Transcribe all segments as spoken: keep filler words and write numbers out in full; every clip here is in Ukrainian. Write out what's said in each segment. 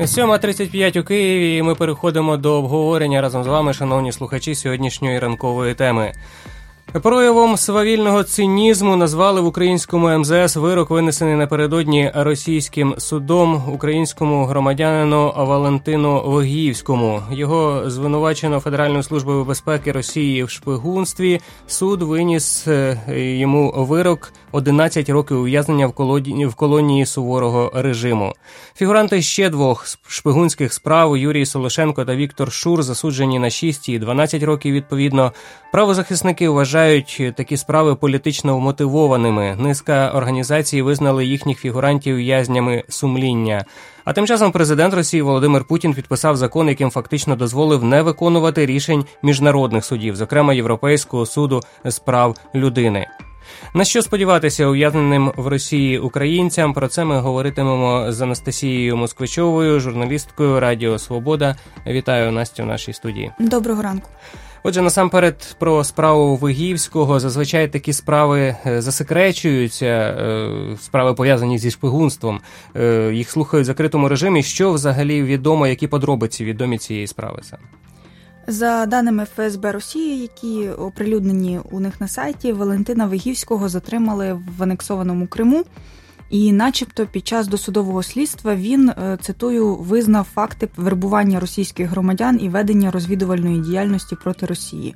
сьома тридцять п'ять у Києві, і ми переходимо до обговорення разом з вами, шановні слухачі, сьогоднішньої ранкової теми. Проявом свавільного цинізму назвали в українському ем зе ес вирок, винесений напередодні російським судом українському громадянину Валентину Вогіївському. Його звинувачено Федеральною службою безпеки Росії в шпигунстві. Суд виніс йому вирок одинадцять років ув'язнення в колонії, в колонії суворого режиму. Фігуранти ще двох шпигунських справ Юрій Солошенко та Віктор Шур засуджені на шість і дванадцять років відповідно. Правозахисники вважають такі справи політично вмотивованими. Низка організацій визнали їхніх фігурантів в'язнями сумління. А тим часом президент Росії Володимир Путін підписав закон, яким фактично дозволив не виконувати рішень міжнародних судів, зокрема Європейського суду з прав людини. На що сподіватися ув'язненим в Росії українцям? Про це ми говоритимемо з Анастасією Москвичовою, журналісткою Радіо Свобода. Вітаю, Настю, в нашій студії. Доброго ранку. Отже, насамперед про справу Вогіївського. Зазвичай такі справи засекречуються, справи пов'язані зі шпигунством. Їх слухають в закритому режимі. Що взагалі відомо, які подробиці відомі цієї справи саме? За даними еф ес бе Росії, які оприлюднені у них на сайті, Валентина Вогіївського затримали в анексованому Криму. І начебто під час досудового слідства він, цитую, визнав факти вербування російських громадян і ведення розвідувальної діяльності проти Росії.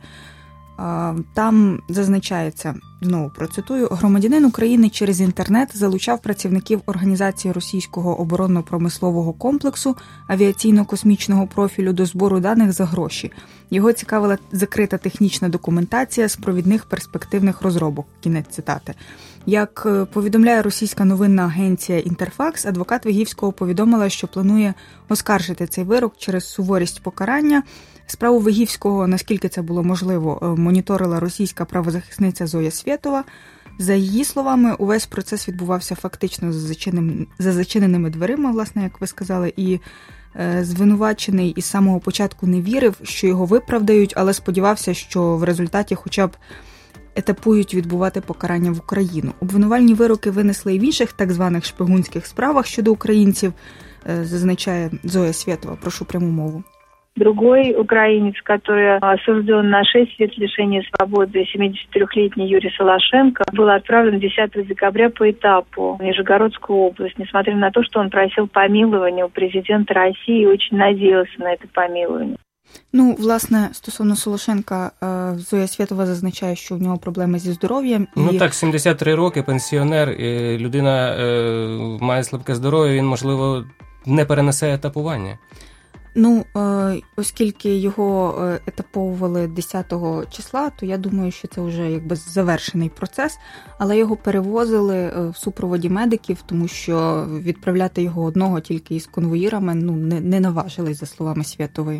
Там зазначається, знову процитую, громадянин України через інтернет залучав працівників організації російського оборонно-промислового комплексу авіаційно-космічного профілю до збору даних за гроші. Його цікавила закрита технічна документація з провідних перспективних розробок. Кінець цитати. Як повідомляє російська новинна агенція «Інтерфакс», адвокат Вогіївського повідомила, що планує оскаржити цей вирок через суворість покарання. Справу Вогіївського, наскільки це було можливо, моніторила російська правозахисниця Зоя Свєтова. За її словами, увесь процес відбувався фактично за, зачиненим, за зачиненими дверима, власне, як ви сказали, і е, звинувачений із самого початку не вірив, що його виправдають, але сподівався, що в результаті хоча б етапують відбувати покарання в Україну. Обвинувальні вироки винесли і в інших так званих шпигунських справах щодо українців, е, зазначає Зоя Свєтова. Прошу пряму мову. Другой украинец, который осужден на шесть лет лишения свободы, семидесятитрёхлетний Юрий Солошенко, был отправлен десятого декабря по этапу в Нижегородскую область, несмотря на то, что он просил помилования у президента России и очень надеялся на это помилование. Ну, власне, стосовно Солошенка, Зоя Свєтова зазначає, що в нього проблеми зі здоров'ям. І... Ну так, сімдесят три роки, пенсіонер, людина е, має слабке здоров'я, він, можливо, не перенесе етапування. Ну, оскільки його етаповували десятого числа, то я думаю, що це вже якби завершений процес, але його перевозили в супроводі медиків, тому що відправляти його одного тільки із конвоїрами, ну, не, не наважились, за словами Свєтової.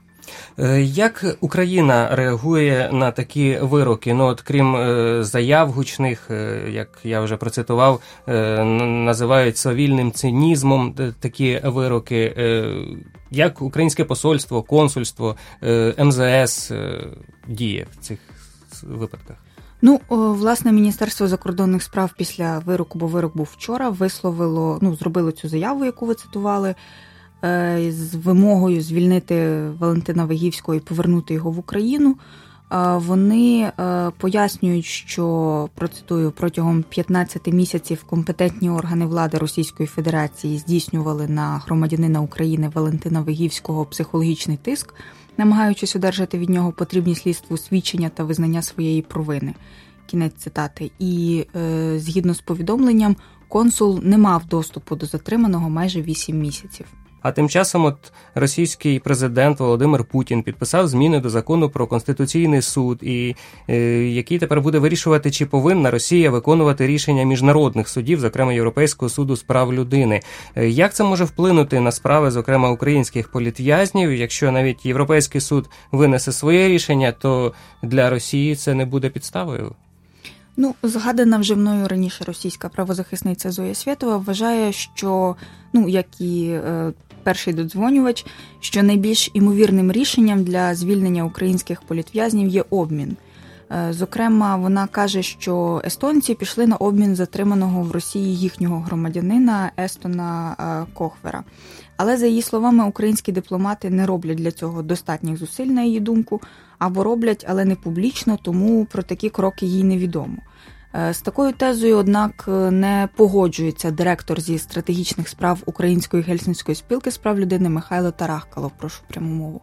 Як Україна реагує на такі вироки? Ну, от крім е, заяв гучних, е, як я вже процитував, е, називають свавільним цинізмом такі вироки. Е, як українське посольство, консульство, е, ем зе ес е, діє в цих випадках? Ну, власне, Міністерство закордонних справ після вироку, бо вирок був вчора, висловило, ну, зробило цю заяву, яку ви цитували, з вимогою звільнити Валентина Вогіївського і повернути його в Україну. Вони пояснюють, що, процитую, протягом п'ятнадцяти місяців компетентні органи влади Російської Федерації здійснювали на громадянина України Валентина Вогіївського психологічний тиск, намагаючись одержати від нього потрібні слідству свідчення та визнання своєї провини. Кінець цитати. І, згідно з повідомленням, консул не мав доступу до затриманого майже вісім місяців. А тим часом от російський президент Володимир Путін підписав зміни до закону про Конституційний суд, і е, який тепер буде вирішувати, чи повинна Росія виконувати рішення міжнародних судів, зокрема Європейського суду з прав людини. Е, як це може вплинути на справи, зокрема українських політв'язнів? Якщо навіть Європейський суд винесе своє рішення, то для Росії це не буде підставою? Ну, згадана вже мною раніше російська правозахисниця Зоя Свєтова вважає, що, ну, як і е, перший додзвонювач, що найбільш імовірним рішенням для звільнення українських політв'язнів є обмін. Зокрема, вона каже, що естонці пішли на обмін затриманого в Росії їхнього громадянина Естона Кохвера. Але, за її словами, українські дипломати не роблять для цього достатніх зусиль, на її думку, або роблять, але не публічно, тому про такі кроки їй невідомо. З такою тезою, однак, не погоджується директор зі стратегічних справ Української Гельсінської спілки з прав людини Михайло Тарахкало. Прошу пряму мову.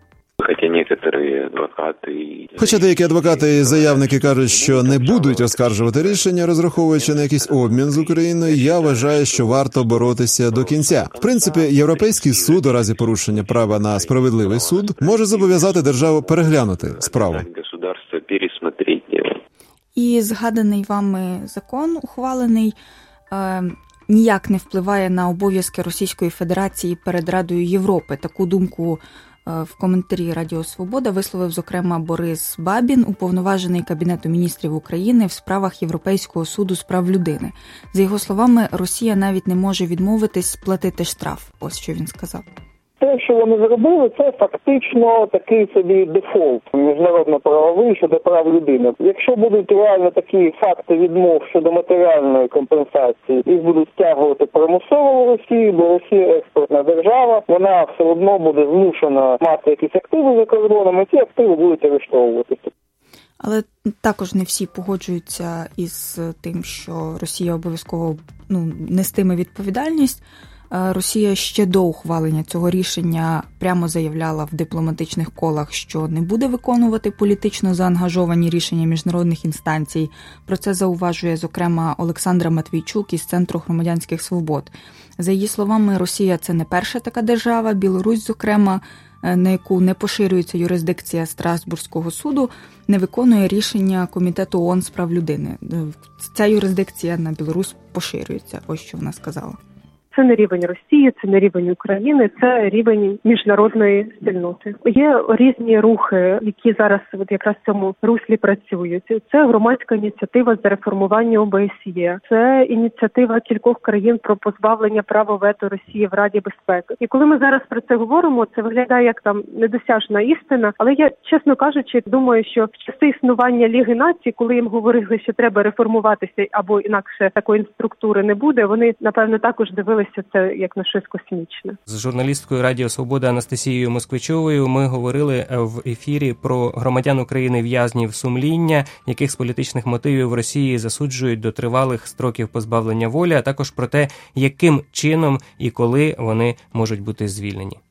Хоча деякі адвокати і заявники кажуть, що не будуть оскаржувати рішення, розраховуючи на якийсь обмін з Україною, я вважаю, що варто боротися до кінця. В принципі, Європейський суд у разі порушення права на справедливий суд може зобов'язати державу переглянути справу. І згаданий вами закон, ухвалений, е, ніяк не впливає на обов'язки Російської Федерації перед Радою Європи. Таку думку в коментарі Радіо Свобода висловив, зокрема, Борис Бабін, уповноважений Кабінету міністрів України в справах Європейського суду з прав людини. За його словами, Росія навіть не може відмовитись платити штраф. Ось що він сказав. Те, що вони зробили, це фактично такий собі дефолт міжнародно-правовий щодо прав людини. Якщо будуть реально такі факти відмов щодо матеріальної компенсації, їх будуть стягувати примусово в Росії, бо Росія експортна держава, вона все одно буде змушена мати якісь активи за кордоном, і ці активи будуть арештовуватися. Але також не всі погоджуються із тим, що Росія обов'язково ну, нестиме відповідальність. Росія ще до ухвалення цього рішення прямо заявляла в дипломатичних колах, що не буде виконувати політично заангажовані рішення міжнародних інстанцій. Про це зауважує, зокрема, Олександра Матвійчук із Центру громадянських свобод. За її словами, Росія – це не перша така держава, Білорусь, зокрема, на яку не поширюється юрисдикція Страсбурзького суду, не виконує рішення Комітету ООН з прав людини. Ця юрисдикція на Білорусь поширюється, ось що вона сказала. Це не рівень Росії, це не рівень України, це рівень міжнародної спільноти. Є різні рухи, які зараз от якраз в цьому руслі працюють. Це громадська ініціатива за реформування О Б С Є, це ініціатива кількох країн про позбавлення права вето Росії в Раді безпеки. І коли ми зараз про це говоримо, це виглядає як там недосяжна істина, але я, чесно кажучи, думаю, що в часи існування Ліги націй, коли їм говорили, що треба реформуватися або інакше такої структури не буде, вони, напевно, також дивилися це як на щось космічне. З журналісткою Радіо Свобода Анастасією Москвичовою ми говорили в ефірі про громадян України в'язнів сумління, яких з політичних мотивів в Росії засуджують до тривалих строків позбавлення волі, а також про те, яким чином і коли вони можуть бути звільнені.